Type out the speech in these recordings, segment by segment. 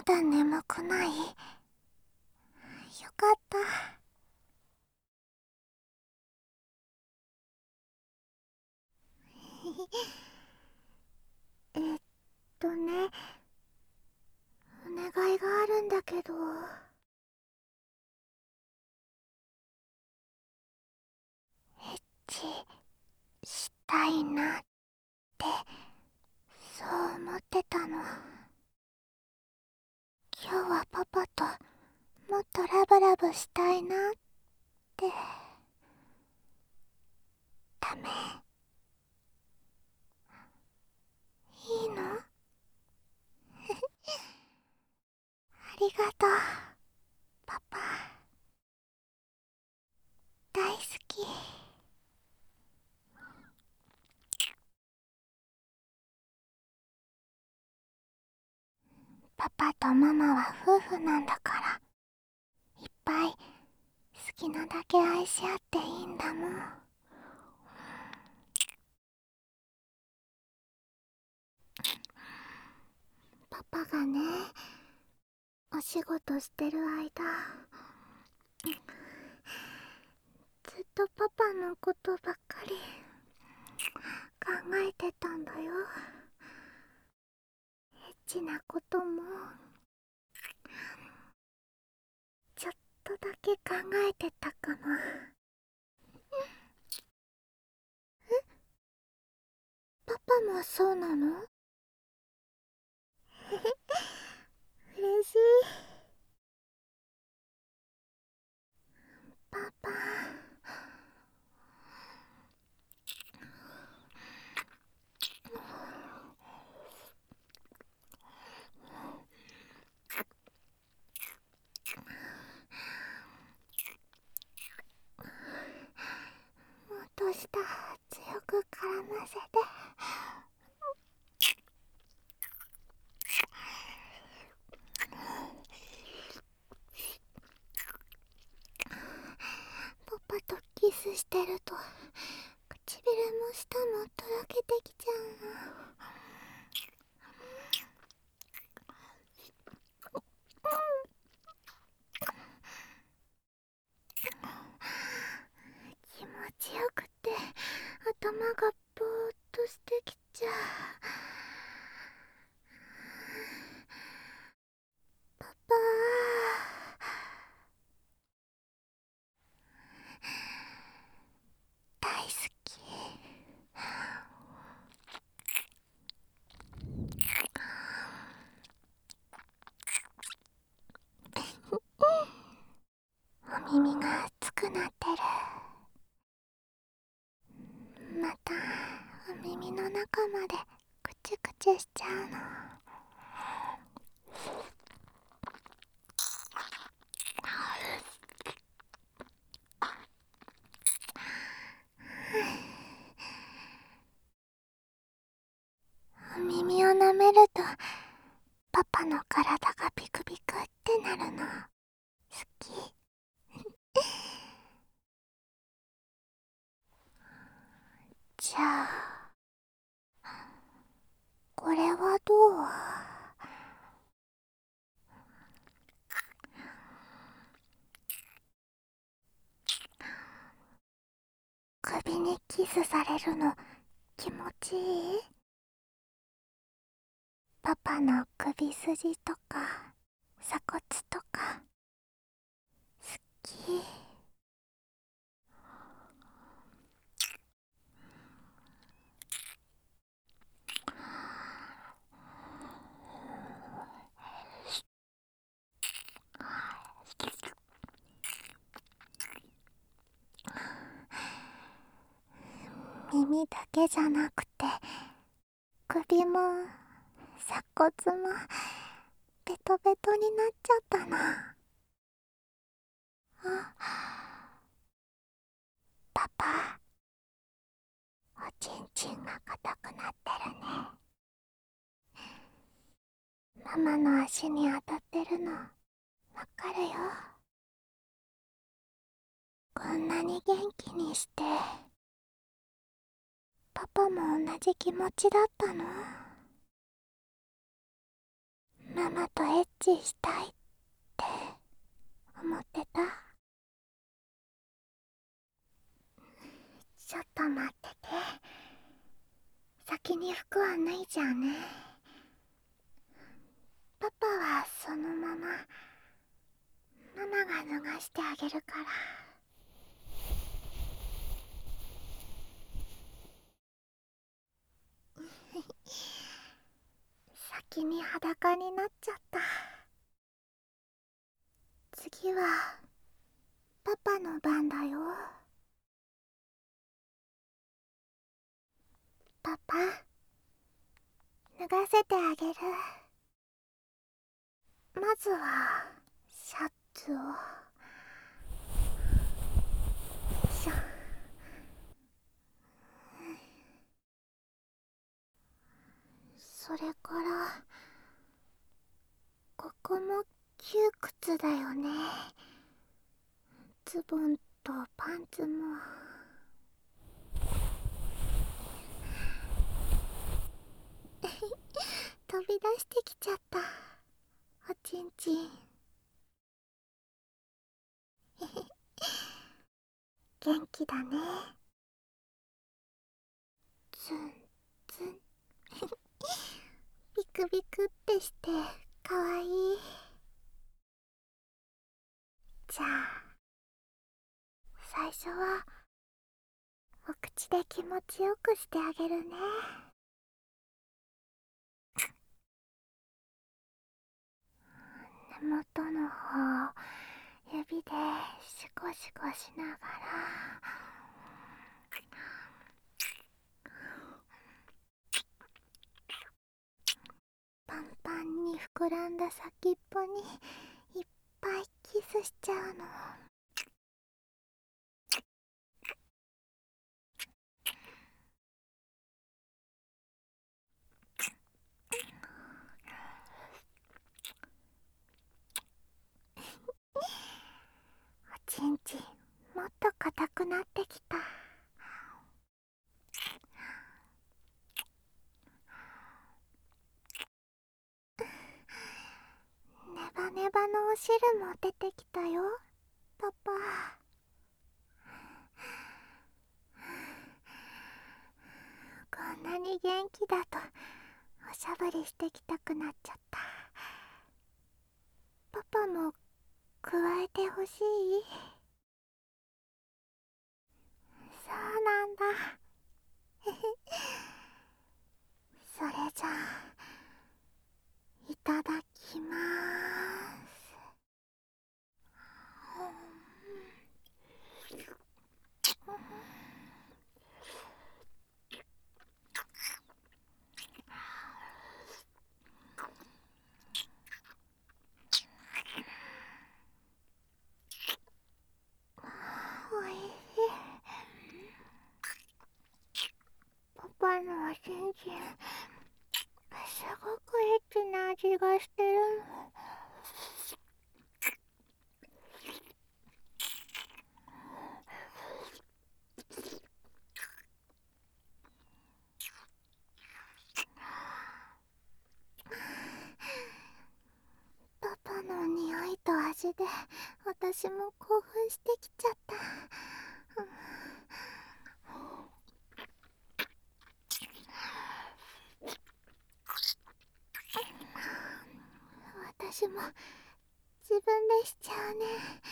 だ眠くない？よかった。えっね、お願いがあるんだけど。エッチしたいなってそう思ってたの。今日はパパともっとラブラブしたいなって。ダメ？いいの？ありがとうパパ。大好き。パパとママは夫婦なんだから、いっぱい好きなだけ愛し合っていいんだもん。パパがね、お仕事してる間、ずっとパパのことばっかり考えてたんだよ。エッチなこともちょっとだけ考えてたかも。パパもそうなの？嬉しい。パパ。もっとした強く絡ませて。パパとキスしてると唇も舌もとろけてきちゃうの。気持ちよくて頭がぼーっとしてきちゃう。パパ。大好き。お耳が熱くなってる。またお耳の中までくちゅくちゅしちゃうの。お耳を舐めるとパパの体がビクビクってなるの。好き。じゃあこれはどう？首にキスされるの気持ちいい？パパの首筋とか鎖骨とか好き。耳だけじゃなくて首も鎖骨もベトベトになっちゃったな。あ、パパ、おちんちんが硬くなってるね。ママの足に当たってるのわかるよ。こんなに元気にしてパパも同じ気持ちだったの？ ママとエッチしたいって思ってた。ちょっと待ってて。先に服は脱いじゃうね。パパはそのままママが脱がしてあげるから。先に裸になっちゃった。次はパパの番だよ。パパ、脱がせてあげる。まずはシャツをしょ。それからここも窮屈だよね。ズボンとパンツも。飛び出してきちゃった、おちんちん。元気だね。ツンツン。ビクビクってしてかわいい。じゃあ最初はお口で気持ちよくしてあげるね。根元の方、指でシコシコしながらパンパンに膨らんだ先っぽにいっぱいキスしちゃうの。おちんちんもっと硬くなってきた。ネバネバのお汁も出てきたよ、パパ。こんなに元気だとおしゃぶりしてきたくなっちゃった。パパも加えてほしい？そうなんだ。それじゃあいただきまーす。おいしい。パパのおちんちんすごくエッチな味がしてるの。パパの匂いと味で私も興奮してきちゃった。私も自分でしちゃうね。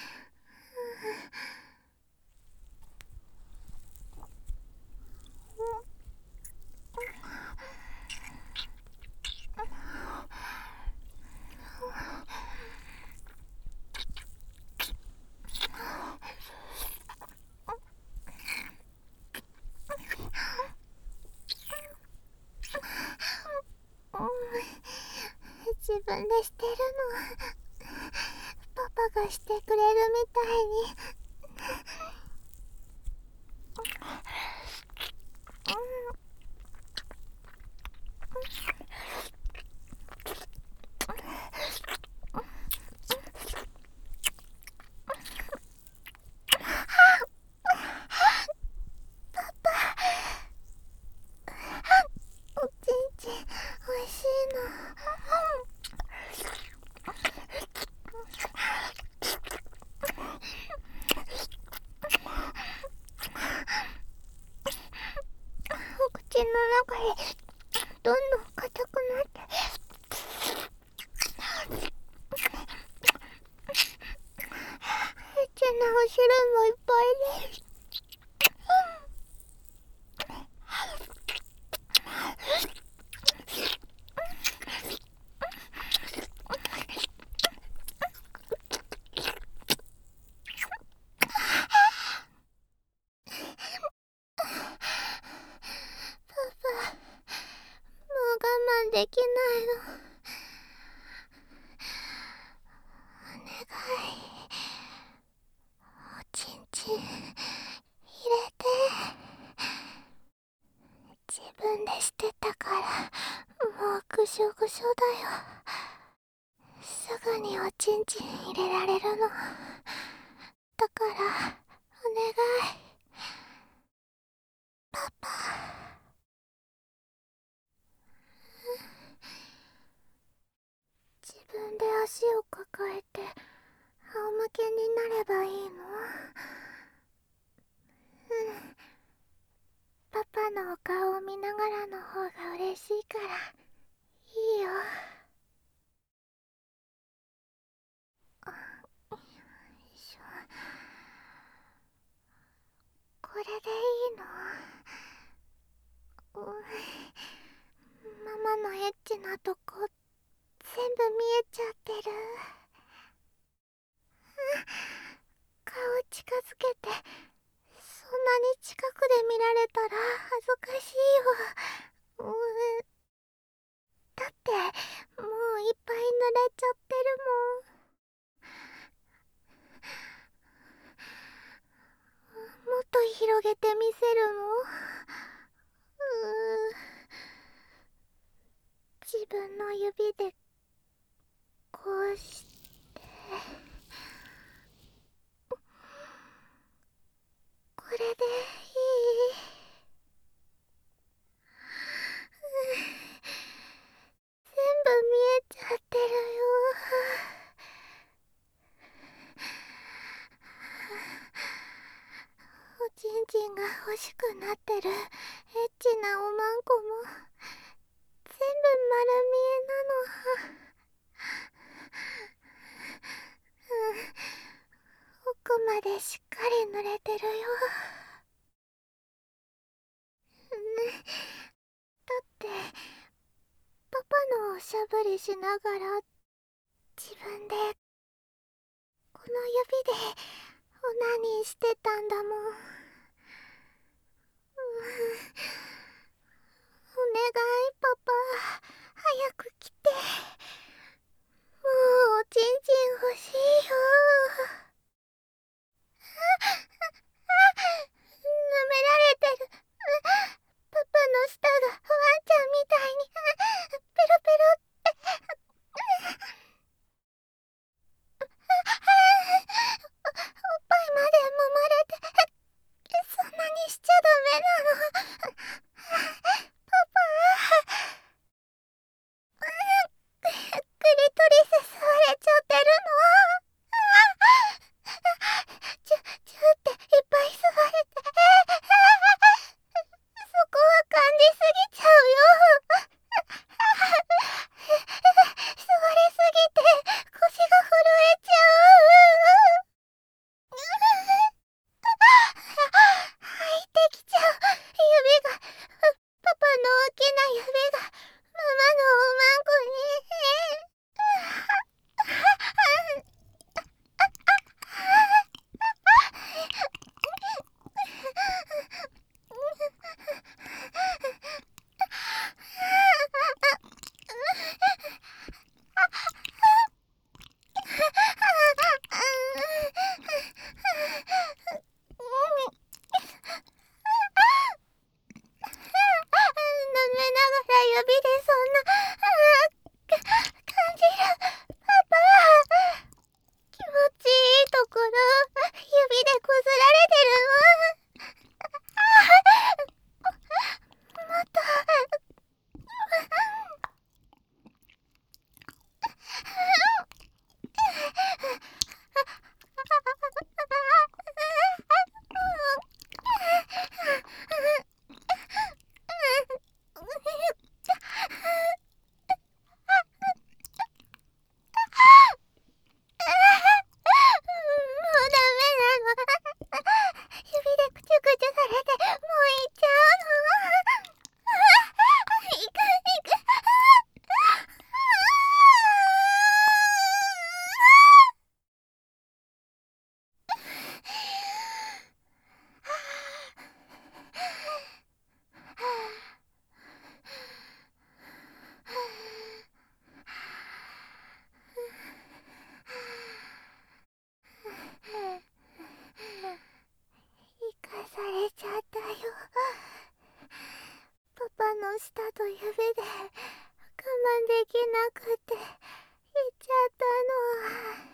自分でしてるの。パパがしてくれるみたいに。おちんちんおいしいの。 なお汁もいっぱいで。パパ、もう我慢できないの。お願い、おちんちん入れて。自分でしてたからもうぐしょぐしょだよ。すぐにおちんちん入れられるのだからお願い、パパ。自分で足を抱えて仰向けになればいいの？パパのお顔を見ながらの方が嬉しいからいいよ。よいしょ。これでいいの？ママのエッチなとこ全部見えちゃってる。顔近づけて、そんなに近くで見られたら恥ずかしいわ。だってもういっぱい濡れちゃってるもん。もっと広げてみせるの？自分の指でこうして、これでいい？全部見えちゃってるよ。おちんちんが欲しくなってるエッチなおまんこも全部丸見えなの。奥までしっかり濡れてるよ。だってパパのおしゃぶりしながら自分でこの指でオナニーしてたんだもん。お願いパパ、早く来て。もうおちんちん欲しいよ。舐められてる。パパの舌がワンちゃんみたいにペロペロって。おっぱいまで揉まれて、そんなにしちゃダメなの。パパ、クリトリス触れちゃってるの。 舌と指で我慢できなくて言っちゃったの。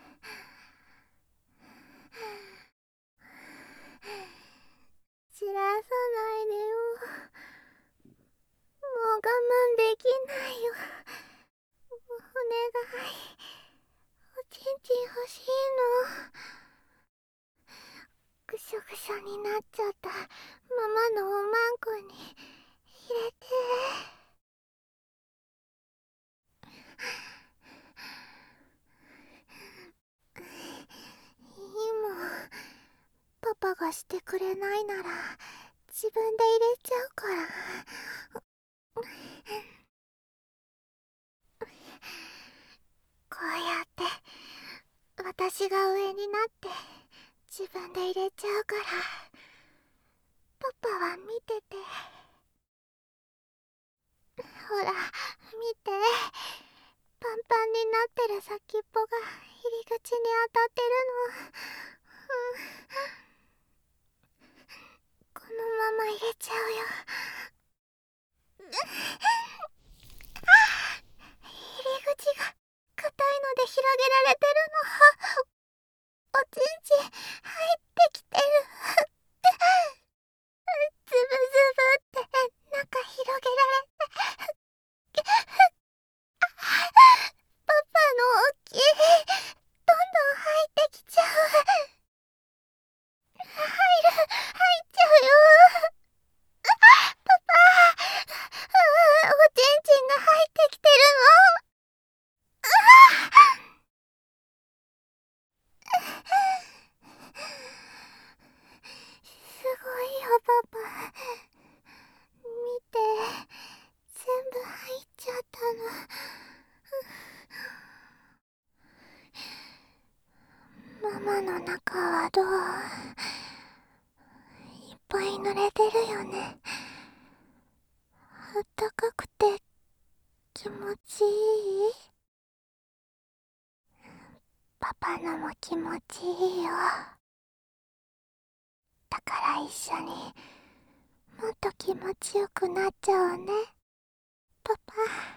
知らさないでよ。もう我慢できないよ。お願い。おちんちん欲しいの。ぐしょぐしょになっちゃったままのおまんこに入れて。いいもん。パパがしてくれないなら自分で入れちゃうから。こうやって私が上になって自分で入れちゃうから、パパは見てて。ほら見て、パンパンになってる先っぽが入り口に当たってるの。このまま入れちゃうよ。入り口が硬いので広げられてるの。おちんちん入ってきてる。ズブズブって中広げられて。パパの大きい、どんどん入ってきちゃう。入っちゃうよ。パパ、おちんちんが入ってきてるの。すごいよパパ。見て、全部入っちゃったの。ママの中はどう？いっぱい濡れてるよね。あったかくて気持ちいい？パパのも気持ちいいよ。だから一緒にもっと気持ちよくなっちゃおうね、パパ。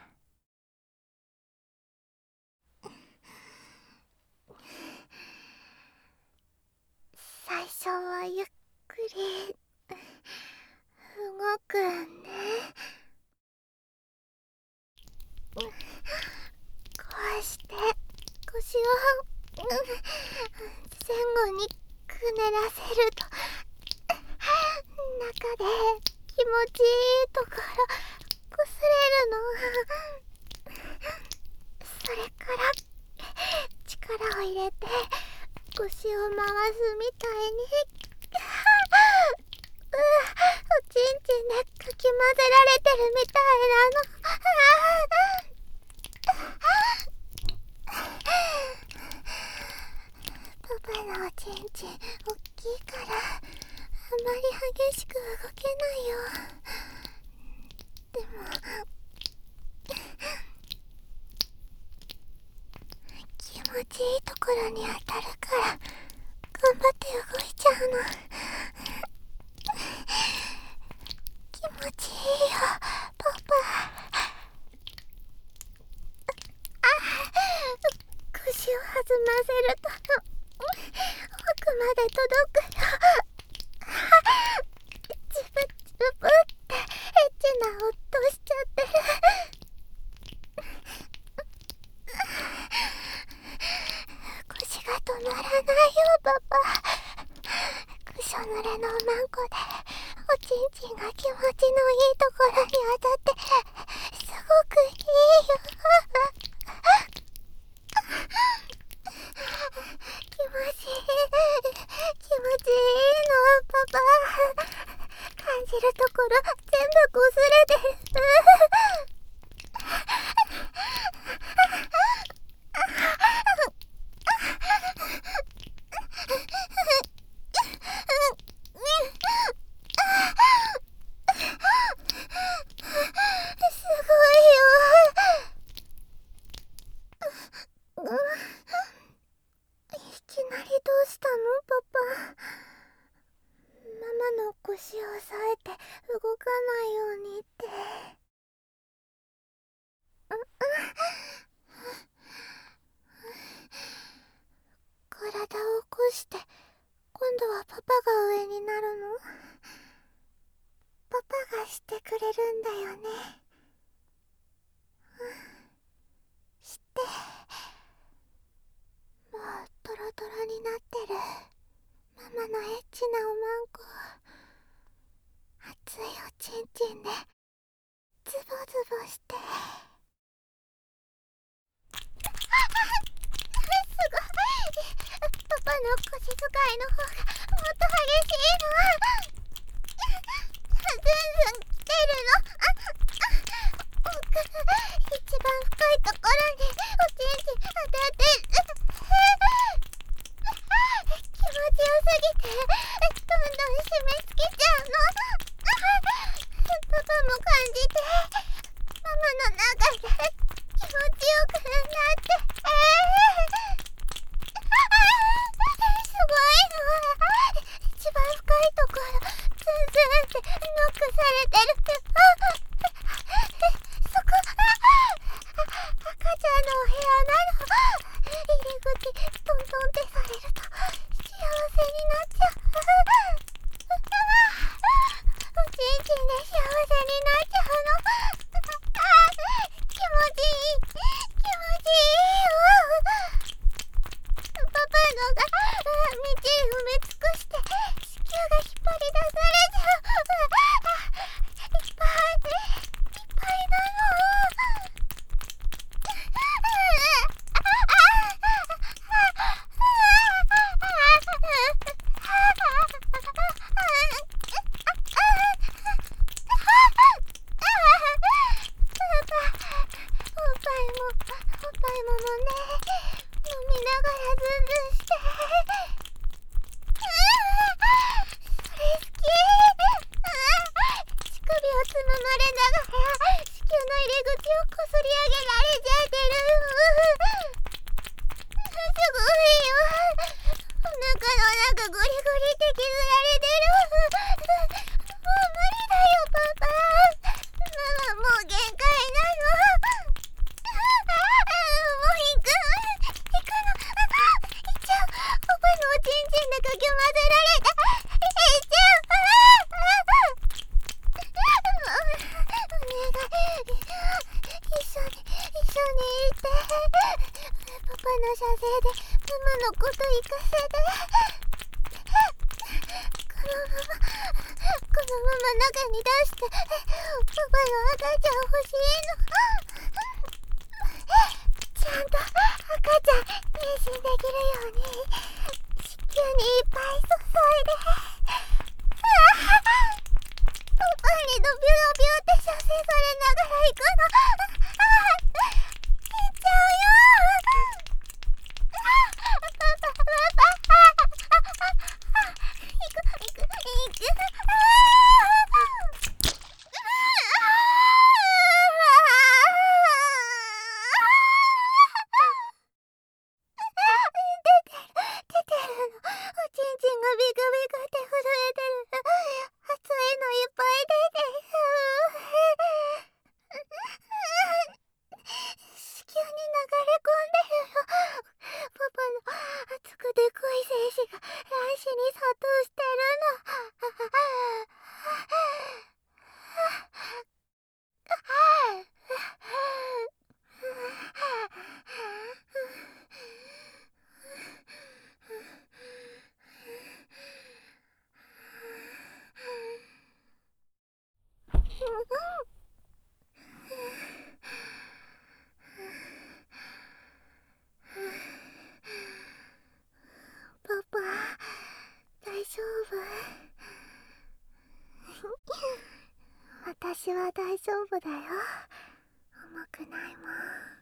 最初はゆっくり動くね。こうして腰を前後にくねらせると、中で気持ちいいところこすれるの。それから力を入れて腰を回すみたいにおちんちんでかき混ぜられてるみたいなの。パパのおちんちんおっきいからあまり激しく動けないよ。でも気持ちいいところに当たるから頑張って動いちゃうの。気持ちいいよパパ。腰を弾ませると奥まで届くよ。ズブズブってエッチな音しちゃってる。腰が止まらないよパパ。くしょ濡れのおまんこでおちんちんが気持ちのいいところに当たってすごくいいよ。気持ちいい、気持ちいいのパパ。感じるところ全部こすれてる。すごいよ。いきなりどうしたのパパ。ママの腰を押さえて動かないようにって。 体を起こして今度はパパが上になるの？パパがしてくれるんだよね。して、もうトロトロになってるママのエッチなおまんこを熱いおちんちんでズボズボして。すごい。パパの腰使いの方がもっと激しいの。ずんずん来てるの。奥、一番深いところにおちんちん当たってる。気持ちよすぎてどんどん締め付けちゃうの。パパも感じてママの中で気持ちよくなって。すごいの。一番深いところズンズンってノックされてる。そこ赤ちゃんのお部屋なの。入り口トントンってされると幸せになっちゃう。おちんちんで幸せになっちゃうの。気持ちいい、気持ちいいよ。パパのが道埋め尽くして子宮が引っ張り出されちゃう。いっぱいなの。おっぱいももね、飲みながらズンズンして。それ好き。乳首をつままれながら子宮の入り口をこすり上げられちゃってる。すごいよ。お腹の中ゴリゴリって削られてる。もう無理だよパパ。ママもう限界なの。もう行くの。行っちゃう。パパのおちんちんでかき混ぜられた。行っちゃう。お願い。一緒にいて。パパの射精でママのこと行かせて。このまま中に出してパパの赤ちゃん欲しいの。ちゃんと赤ちゃん妊娠できるように子宮にいっぱい注いで。パパにドビュドビュって射精されながら行くの。行っちゃうよ。パパ行く。出てるの。おちんちんがビクビクって震えてる。熱いのいっぱい出てる。子宮に流れ込んでるよ。パパの熱くて濃い精子が卵子に殺到してるの。パパ、大丈夫？私は大丈夫だよ。重くないもん。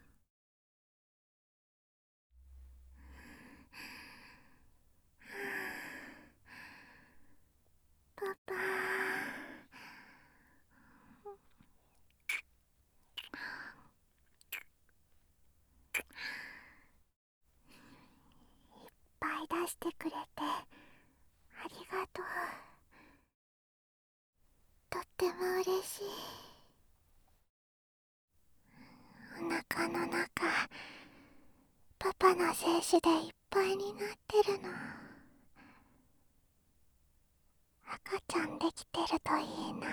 パパ、いっぱい出してくれてありがとう。とっても嬉しい。お腹頭の中、パパの精子でいっぱいになってるの。赤ちゃんできてるといいな。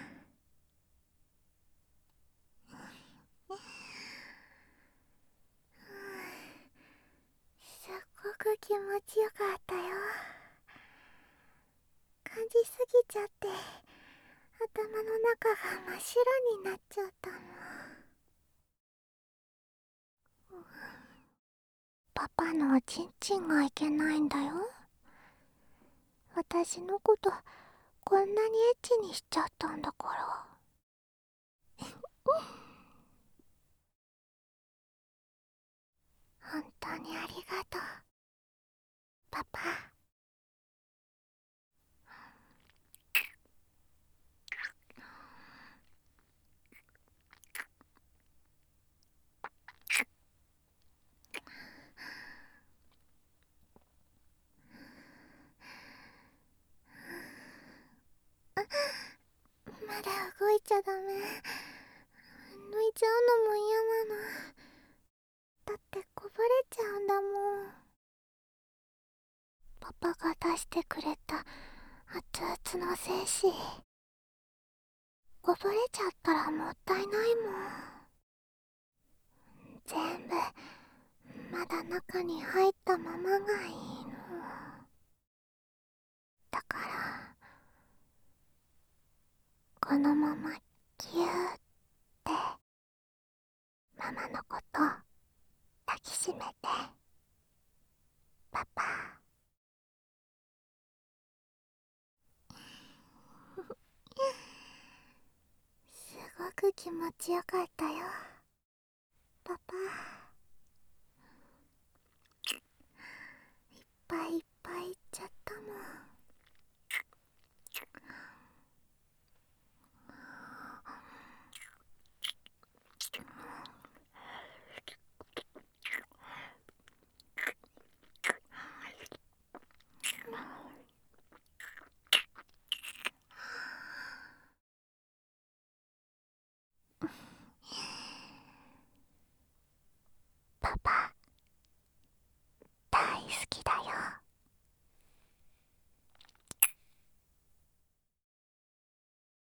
すっごく気持ちよかったよ。感じすぎちゃって頭の中が真っ白になっちゃったの。パパのおちんちんがいけないんだよ。私のことこんなにエッチにしちゃったんだから。本当にありがとう、パパ。まだ動いちゃダメ。抜いちゃうのも嫌なの。だってこぼれちゃうんだもん。パパが出してくれた熱々の精子、こぼれちゃったらもったいないもん。全部まだ中に入ったままがいいの。だからこのままギューってママのこと抱きしめて、パパ。すごく気持ちよかったよ、パパ。